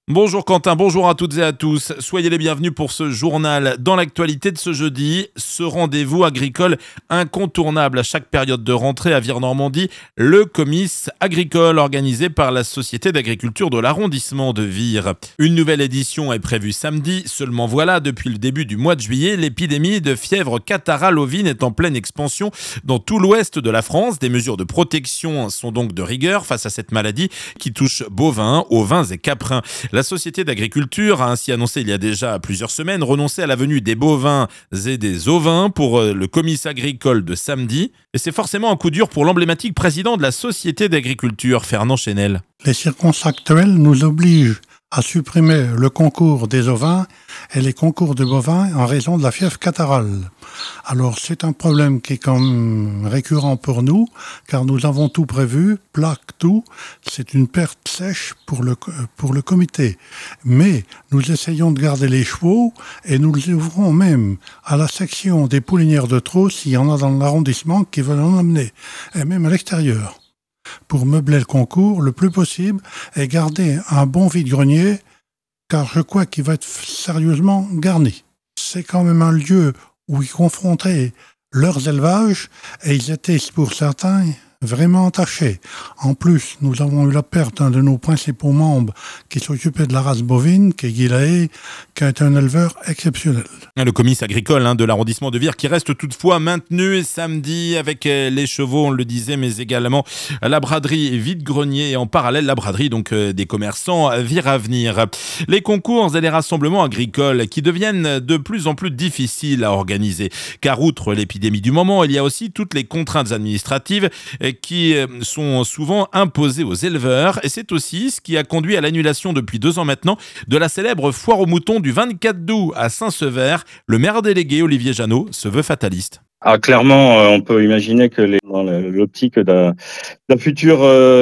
Bonjour Quentin, bonjour à toutes et à tous. Soyez les bienvenus pour ce journal. Dans l'actualité de ce jeudi, ce rendez-vous agricole incontournable à chaque période de rentrée à Vire-Normandie, le Comice agricole organisé par la Société d'agriculture de l'arrondissement de Vire. Une nouvelle édition est prévue samedi, seulement voilà, depuis le début du mois de juillet, l'épidémie de fièvre catarrhale ovine est en pleine expansion dans tout l'ouest de la France. Des mesures de protection sont donc de rigueur face à cette maladie qui touche bovins, ovins et caprins. La Société d'agriculture a ainsi annoncé il y a déjà plusieurs semaines renoncer à la venue des bovins et des ovins pour le comice agricole de samedi. Et c'est forcément un coup dur pour l'emblématique président de la Société d'agriculture, Fernand Chenel. Les circonstances actuelles nous obligent à supprimer le concours des ovins et les concours de bovins en raison de la fièvre catarrhale. Alors c'est un problème qui est quand même récurrent pour nous, car nous avons tout prévu, plaque, tout. C'est une perte sèche pour le comité. Mais nous essayons de garder les chevaux et nous les ouvrons même à la section des poulinières de trot s'il y en a dans l'arrondissement qui veulent en amener, et même à l'extérieur. Pour meubler le concours, le plus possible, et garder un bon vide-grenier, car je crois qu'il va être sérieusement garni. C'est quand même un lieu où ils confrontaient leurs élevages, et ils étaient, pour certains, vraiment entachés. En plus, nous avons eu la perte d'un de nos principaux membres qui s'occupait de la race bovine, qui est Guy Lahaye, qui est un éleveur exceptionnel. Le comice agricole de l'arrondissement de Vire qui reste toutefois maintenu samedi avec les chevaux, on le disait, mais également la braderie vide-grenier et en parallèle la braderie donc des commerçants Vire Avenir. Les concours et les rassemblements agricoles qui deviennent de plus en plus difficiles à organiser, car outre l'épidémie du moment, il y a aussi toutes les contraintes administratives qui sont souvent imposées aux éleveurs, et c'est aussi ce qui a conduit à l'annulation depuis 2 ans maintenant de la célèbre foire aux moutons du 24 août à Saint-Sever. Le maire délégué Olivier Jeannot se veut fataliste. Ah, clairement, on peut imaginer que dans l'optique d'un futur,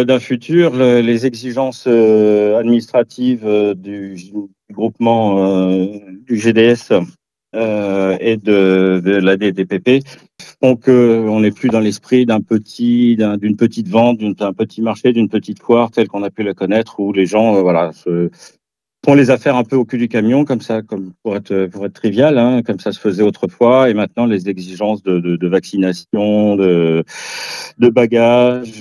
les exigences administratives du groupement du GDS et de la DDPP font qu'on n'est plus dans l'esprit d'une petite vente, d'un petit marché, d'une petite foire telle qu'on a pu la connaître, où les gens font les affaires un peu au cul du camion, comme ça, comme pour être trivial, comme ça se faisait autrefois. Et maintenant, les exigences de vaccination, de bagages,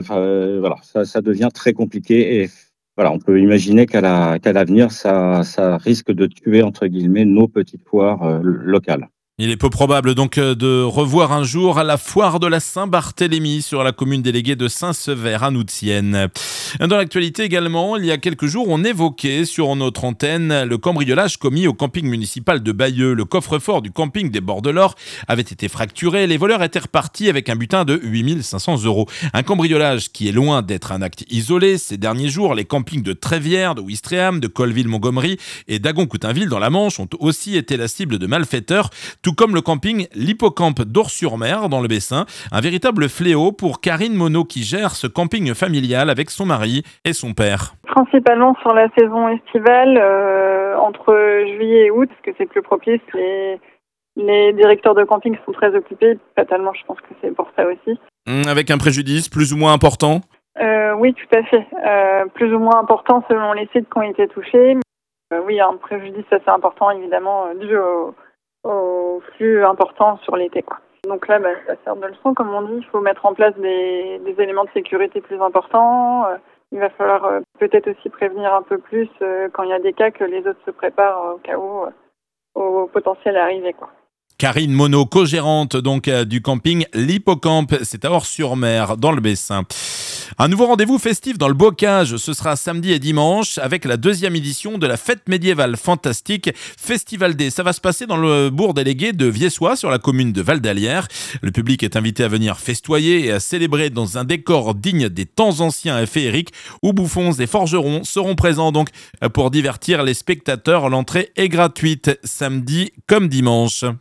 ça devient très compliqué. Et voilà, on peut imaginer qu'à l'avenir, ça risque de tuer, entre guillemets, nos petites foires locales. Il est peu probable donc de revoir un jour à la foire de la Saint-Barthélemy sur la commune déléguée de Saint-Sever à Noutienne. Dans l'actualité également, il y a quelques jours, on évoquait sur notre antenne le cambriolage commis au camping municipal de Bayeux. Le coffre-fort du camping des Bords de l'Or avait été fracturé. Les voleurs étaient repartis avec un butin de 8 500 €. Un cambriolage qui est loin d'être un acte isolé. Ces derniers jours, les campings de Trévière, de Ouistreham, de Colleville-Montgomery et d'Agon-Coutainville dans la Manche ont aussi été la cible de malfaiteurs, tout comme le camping L'Hippocampe d'Ors-sur-Mer dans le Bessin, un véritable fléau pour Karine Monod qui gère ce camping familial avec son mari et son père. Principalement sur la saison estivale, entre juillet et août, parce que c'est plus propice. Les directeurs de camping sont très occupés. Fatalement, je pense que c'est pour ça aussi. Avec un préjudice plus ou moins important ? Oui, tout à fait. Plus ou moins important selon les sites qui ont été touchés. Oui, un préjudice assez important, évidemment, dû au flux important sur l'été, quoi. Donc là, ça sert de leçon, comme on dit. Il faut mettre en place des éléments de sécurité plus importants. Il va falloir peut-être aussi prévenir un peu plus quand il y a des cas, que les autres se préparent au cas où au potentiel arrivé, quoi. Karine Monod, co-gérante donc du camping L'Hippocampe, c'est à Ors-sur-Mer dans le Bessin. Un nouveau rendez-vous festif dans le Bocage, ce sera samedi et dimanche avec la 2e édition de la fête médiévale fantastique Festival D. Ça va se passer dans le bourg délégué de Viessois sur la commune de Val-d'Alière. Le public est invité à venir festoyer et à célébrer dans un décor digne des temps anciens et féeriques où bouffons et forgerons seront présents donc pour divertir les spectateurs. L'entrée est gratuite samedi comme dimanche.